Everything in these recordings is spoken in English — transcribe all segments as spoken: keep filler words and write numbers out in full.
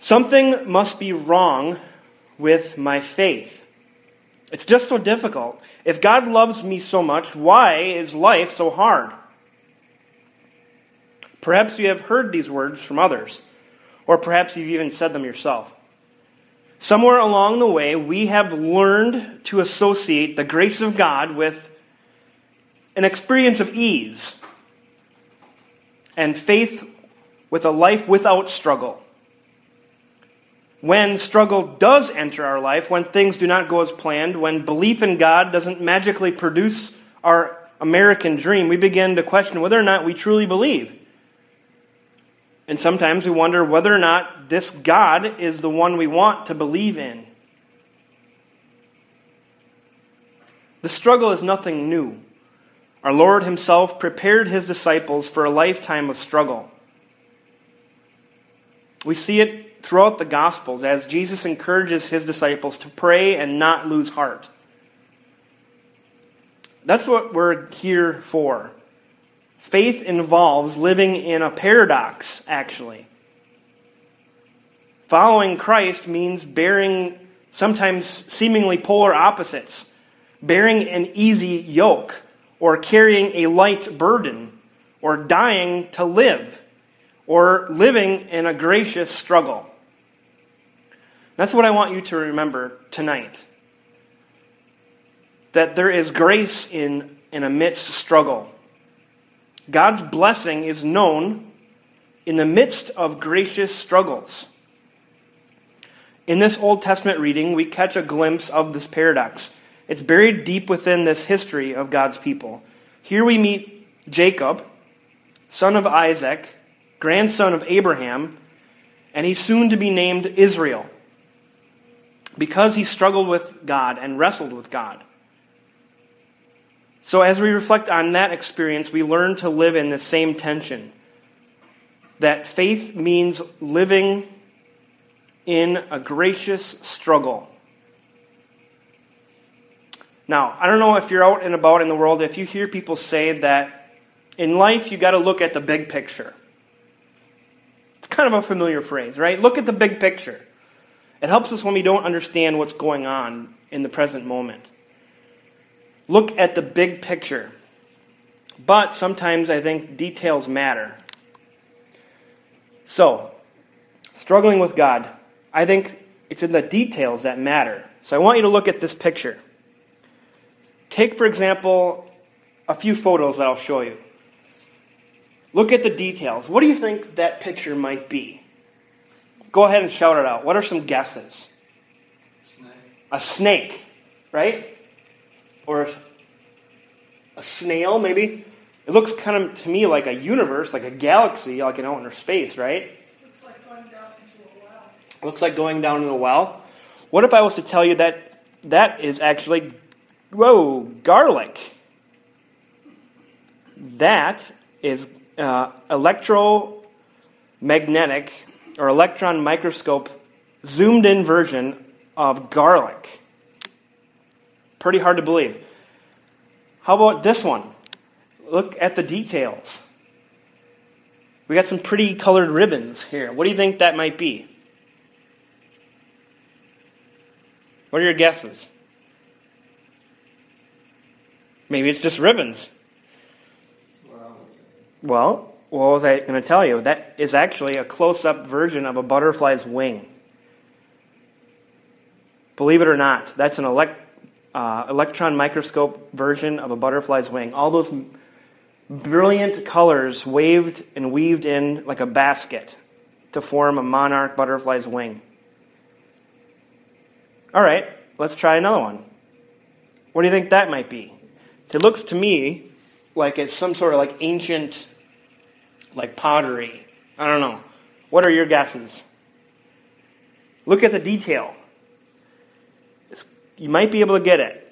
Something must be wrong with my faith. It's just so difficult. If God loves me so much, why is life so hard? Perhaps you have heard these words from others, or perhaps you've even said them yourself. Somewhere along the way, we have learned to associate the grace of God with an experience of ease and faith with a life without struggle. When struggle does enter our life, when things do not go as planned, when belief in God doesn't magically produce our American dream, we begin to question whether or not we truly believe. And sometimes we wonder whether or not this God is the one we want to believe in. The struggle is nothing new. Our Lord himself prepared his disciples for a lifetime of struggle. We see it throughout the Gospels as Jesus encourages his disciples to pray and not lose heart. That's what we're here for. Faith involves living in a paradox, actually. Following Christ means bearing sometimes seemingly polar opposites, bearing an easy yoke, or carrying a light burden, or dying to live, or living in a gracious struggle. That's what I want you to remember tonight. That there is grace in, in amidst struggle. God's blessing is known in the midst of gracious struggles. In this Old Testament reading, we catch a glimpse of this paradox. It's buried deep within this history of God's people. Here we meet Jacob, son of Isaac, grandson of Abraham, and he's soon to be named Israel, because he struggled with God and wrestled with God. So as we reflect on that experience, we learn to live in the same tension. That faith means living in a gracious struggle. Now, I don't know if you're out and about in the world, if you hear people say that in life you got to look at the big picture. It's kind of a familiar phrase, right? Look at the big picture. It helps us when we don't understand what's going on in the present moment. Look at the big picture. But sometimes I think details matter. So, struggling with God, I think it's in the details that matter. So I want you to look at this picture. Take, for example, a few photos that I'll show you. Look at the details. What do you think that picture might be? Go ahead and shout it out. What are some guesses? Snake. A snake, right? Or a snail, maybe? It looks kind of, to me, like a universe, like a galaxy, like in outer space, right? Looks like going down into a well. Looks like going down in a well. What if I was to tell you that that is actually, whoa, garlic? That is uh, electromagnetic or electron microscope zoomed in version of garlic. Pretty hard to believe. How about this one? Look at the details. We got some pretty colored ribbons here. What do you think that might be? What are your guesses? Maybe it's just ribbons. Well, what was I going to tell you? That is actually a close-up version of a butterfly's wing. Believe it or not, that's an elect, uh, electron microscope version of a butterfly's wing. All those brilliant colors waved and weaved in like a basket to form a monarch butterfly's wing. All right, let's try another one. What do you think that might be? It looks to me like it's some sort of like ancient, like pottery. I don't know. What are your guesses? Look at the detail. You might be able to get it.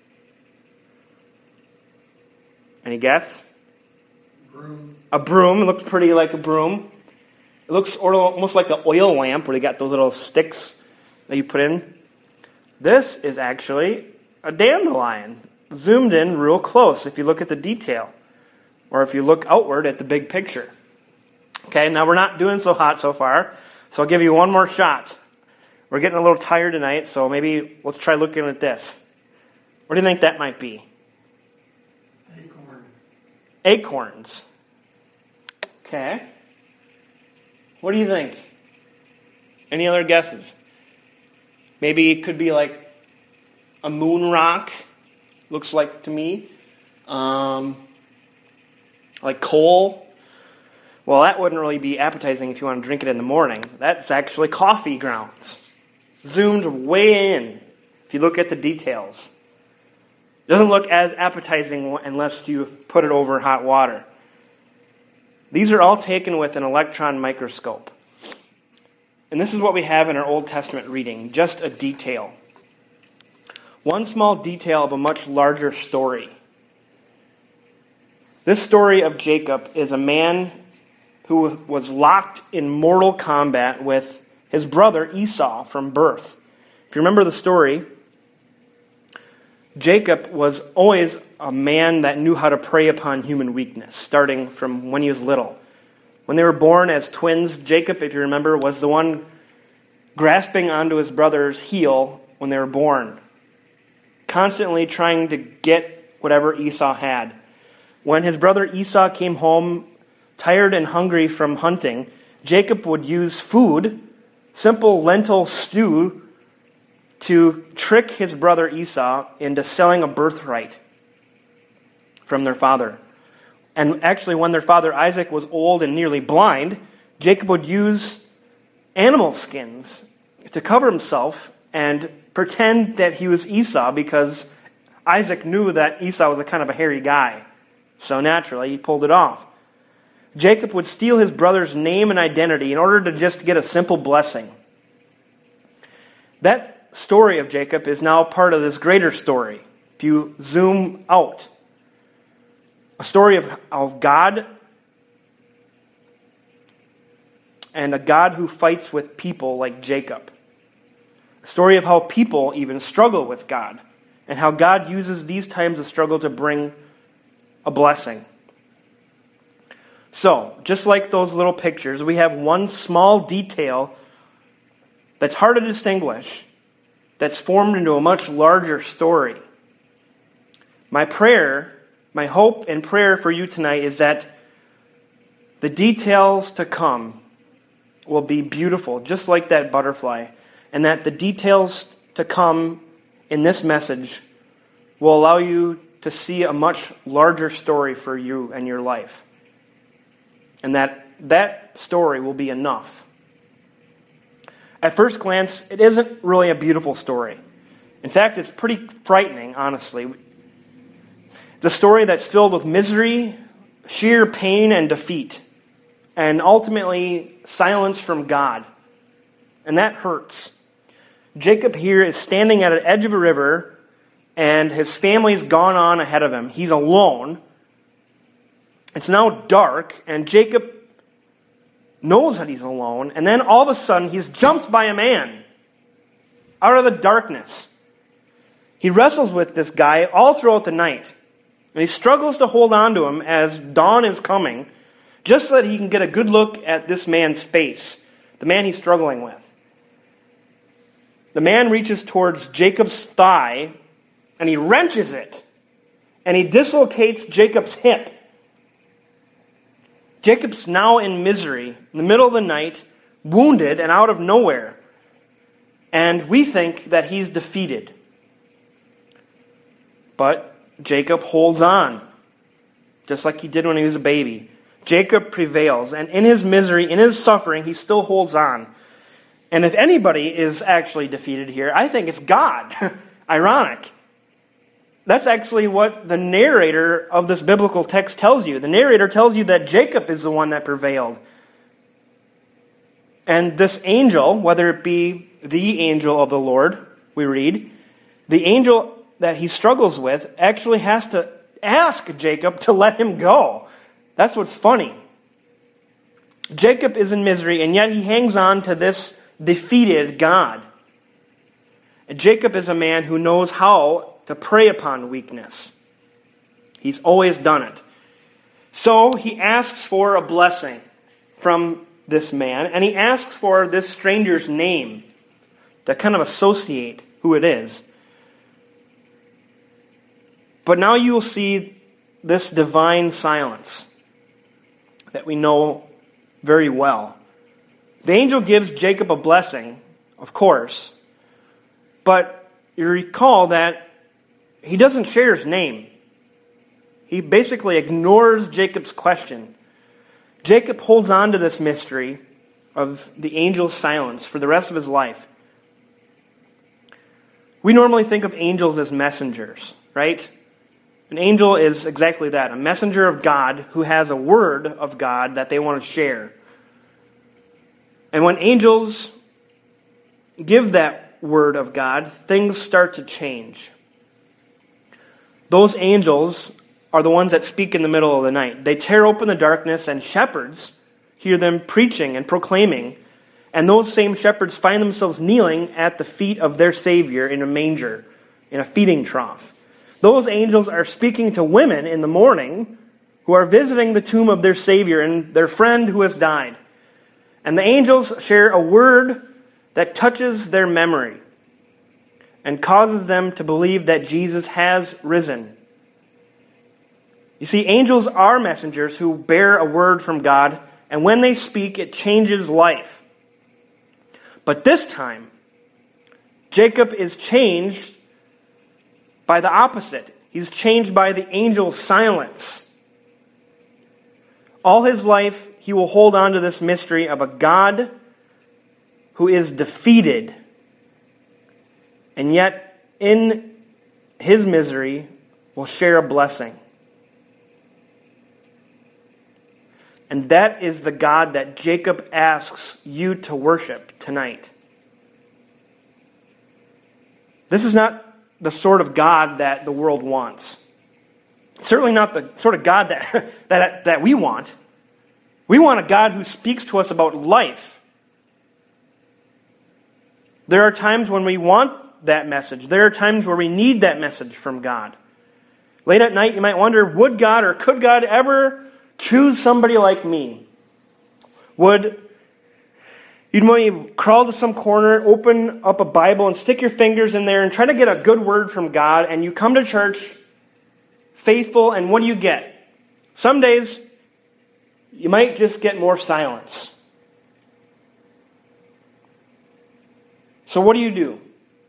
Any guess? Broom. A broom. It looks pretty like a broom. It looks almost like an oil lamp where they got those little sticks that you put in. This is actually a dandelion, zoomed in real close if you look at the detail, or if you look outward at the big picture. Okay, now we're not doing so hot so far, So I'll give you one more shot. We're getting a little tired tonight, so maybe let's try looking at this. What do you think that might be? Acorn. Acorns. Okay. What do you think? Any other guesses? Maybe it could be like a moon rock, looks like to me. Um, like coal. Well, that wouldn't really be appetizing if you want to drink it in the morning. That's actually coffee grounds. Zoomed way in, if you look at the details. It doesn't look as appetizing unless you put it over hot water. These are all taken with an electron microscope. And this is what we have in our Old Testament reading, just a detail. One small detail of a much larger story. This story of Jacob is a man who was locked in mortal combat with his brother Esau from birth. If you remember the story, Jacob was always a man that knew how to prey upon human weakness, starting from when he was little. When they were born as twins, Jacob, if you remember, was the one grasping onto his brother's heel when they were born, constantly trying to get whatever Esau had. When his brother Esau came home tired and hungry from hunting, Jacob would use food, simple lentil stew, to trick his brother Esau into selling a birthright from their father. And actually, when their father Isaac was old and nearly blind, Jacob would use animal skins to cover himself and pretend that he was Esau, because Isaac knew that Esau was a kind of a hairy guy. So naturally, he pulled it off. Jacob would steal his brother's name and identity in order to just get a simple blessing. That story of Jacob is now part of this greater story. If you zoom out, a story of, of God, and a God who fights with people like Jacob. A story of how people even struggle with God, and how God uses these times of struggle to bring a blessing. So, just like those little pictures, we have one small detail that's hard to distinguish, that's formed into a much larger story. My prayer, my hope and prayer for you tonight is that the details to come will be beautiful, just like that butterfly, and that the details to come in this message will allow you to see a much larger story for you and your life. And that that story will be enough. At first glance, it isn't really a beautiful story. In fact, it's pretty frightening, honestly. It's a story that's filled with misery, sheer pain and defeat, and ultimately silence from God. And that hurts. Jacob here is standing at an edge of a river, and his family's gone on ahead of him. He's alone. It's now dark, and Jacob knows that he's alone, and then all of a sudden he's jumped by a man out of the darkness. He wrestles with this guy all throughout the night, and he struggles to hold on to him as dawn is coming, just so that he can get a good look at this man's face, the man he's struggling with. The man reaches towards Jacob's thigh, and he wrenches it, and he dislocates Jacob's hip. Jacob's now in misery, in the middle of the night, wounded and out of nowhere. And we think that he's defeated. But Jacob holds on, just like he did when he was a baby. Jacob prevails, and in his misery, in his suffering, he still holds on. And if anybody is actually defeated here, I think it's God. Ironic. That's actually what the narrator of this biblical text tells you. The narrator tells you that Jacob is the one that prevailed. And this angel, whether it be the angel of the Lord, we read, the angel that he struggles with actually has to ask Jacob to let him go. That's what's funny. Jacob is in misery, and yet he hangs on to this defeated God. And Jacob is a man who knows how to prey upon weakness. He's always done it. So he asks for a blessing from this man, and he asks for this stranger's name to kind of associate who it is. But now you will see this divine silence that we know very well. The angel gives Jacob a blessing, of course, but you recall that he doesn't share his name. He basically ignores Jacob's question. Jacob holds on to this mystery of the angel's silence for the rest of his life. We normally think of angels as messengers, right? An angel is exactly that, a messenger of God who has a word of God that they want to share. And when angels give that word of God, things start to change. Those angels are the ones that speak in the middle of the night. They tear open the darkness, and shepherds hear them preaching and proclaiming, and those same shepherds find themselves kneeling at the feet of their Savior in a manger, in a feeding trough. Those angels are speaking to women in the morning who are visiting the tomb of their Savior and their friend who has died. And the angels share a word that touches their memory and causes them to believe that Jesus has risen. You see, angels are messengers who bear a word from God, and when they speak, it changes life. But this time, Jacob is changed by the opposite. He's changed by the angel's silence. All his life, he will hold on to this mystery of a God who is defeated. And yet, in his misery, will share a blessing. And that is the God that Jacob asks you to worship tonight. This is not the sort of God that the world wants. Certainly not the sort of God that, that, that we want. We want a God who speaks to us about life. There are times when we want that message. There are times where we need that message from God. Late at night, you might wonder, would God or could God ever choose somebody like me? Would you'd maybe crawl to some corner, open up a Bible, and stick your fingers in there and try to get a good word from God, and you come to church faithful, and what do you get? Some days, you might just get more silence. So what do you do?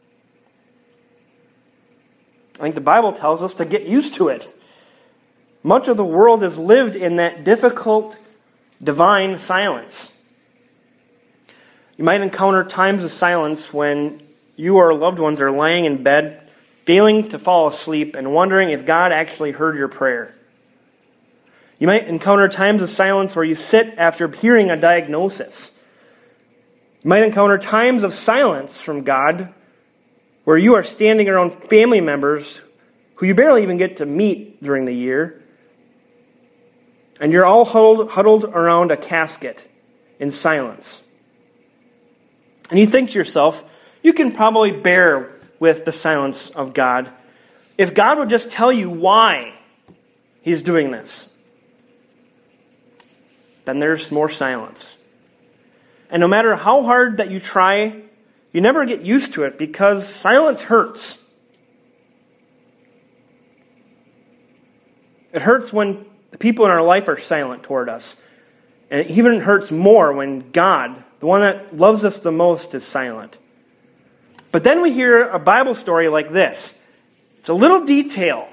I think the Bible tells us to get used to it. Much of the world has lived in that difficult, divine silence. You might encounter times of silence when you or loved ones are laying in bed, failing to fall asleep, and wondering if God actually heard your prayer. You might encounter times of silence where you sit after hearing a diagnosis. You might encounter times of silence from God where you are standing around family members who you barely even get to meet during the year, and you're all huddled, huddled around a casket in silence. And you think to yourself, you can probably bear with the silence of God if God would just tell you why He's doing this. Then there's more silence. And no matter how hard that you try, you never get used to it because silence hurts. It hurts when the people in our life are silent toward us. And it even hurts more when God, the one that loves us the most, is silent. But then we hear a Bible story like this. It's a little detail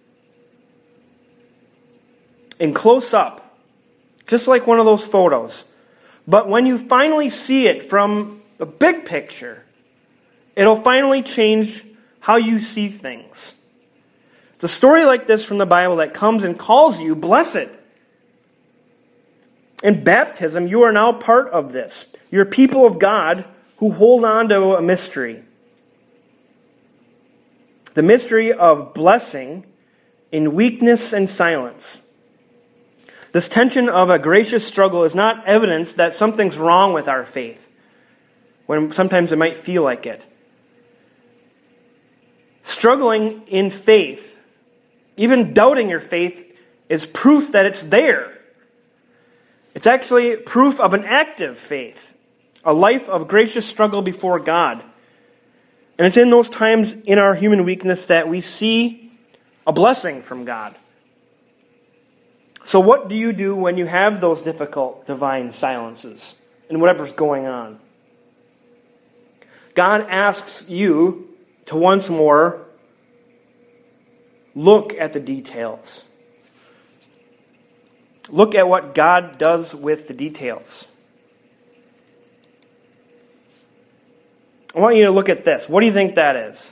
in close up, just like one of those photos. But when you finally see it from the big picture, it'll finally change how you see things. It's a story like this from the Bible that comes and calls you blessed. In baptism, you are now part of this. You're people of God who hold on to a mystery. The mystery of blessing in weakness and silence. This tension of a gracious struggle is not evidence that something's wrong with our faith, when sometimes it might feel like it. Struggling in faith, even doubting your faith, is proof that it's there. It's actually proof of an active faith, a life of gracious struggle before God. And it's in those times in our human weakness that we see a blessing from God. So what do you do when you have those difficult divine silences and whatever's going on? God asks you to once more look at the details. Look at what God does with the details. I want you to look at this. What do you think that is?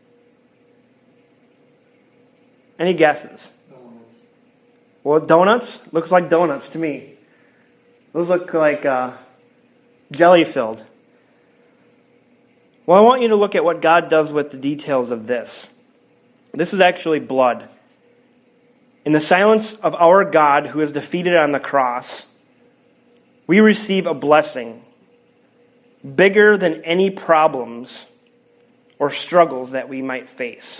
Any guesses? Donuts. Well, donuts? Looks like donuts to me. Those look like uh, jelly-filled. Well, I want you to look at what God does with the details of this. This is actually blood. In the silence of our God who is defeated on the cross, we receive a blessing bigger than any problems or struggles that we might face.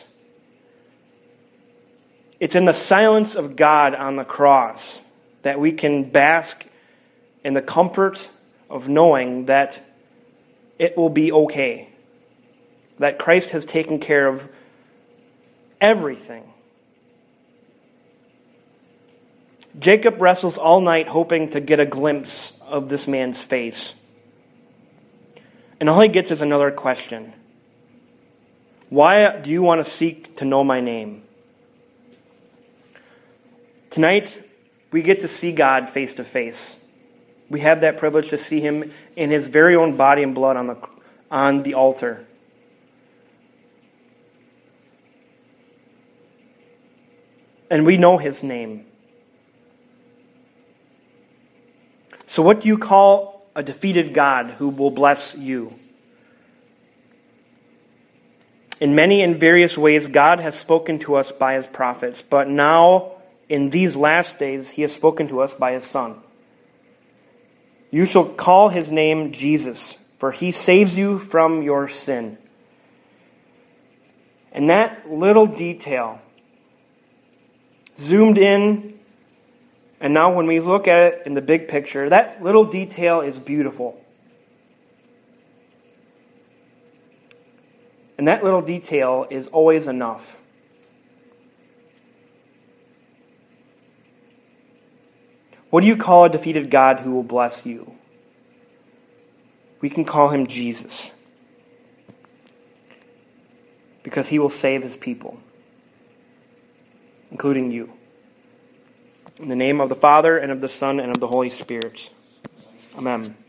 It's in the silence of God on the cross that we can bask in the comfort of knowing that it will be okay, that Christ has taken care of everything. Jacob wrestles all night hoping to get a glimpse of this man's face. And all he gets is another question. Why do you want to seek to know my name? Tonight, we get to see God face to face. We have that privilege to see him in his very own body and blood on the, on the altar. And we know his name. So what do you call a defeated God who will bless you? In many and various ways, God has spoken to us by his prophets, but now, in these last days, he has spoken to us by his Son. You shall call his name Jesus, for he saves you from your sin. And that little detail, zoomed in, and now when we look at it in the big picture, that little detail is beautiful. And that little detail is always enough. What do you call a defeated God who will bless you? We can call him Jesus, because he will save his people, including you. In the name of the Father, and of the Son, and of the Holy Spirit. Amen.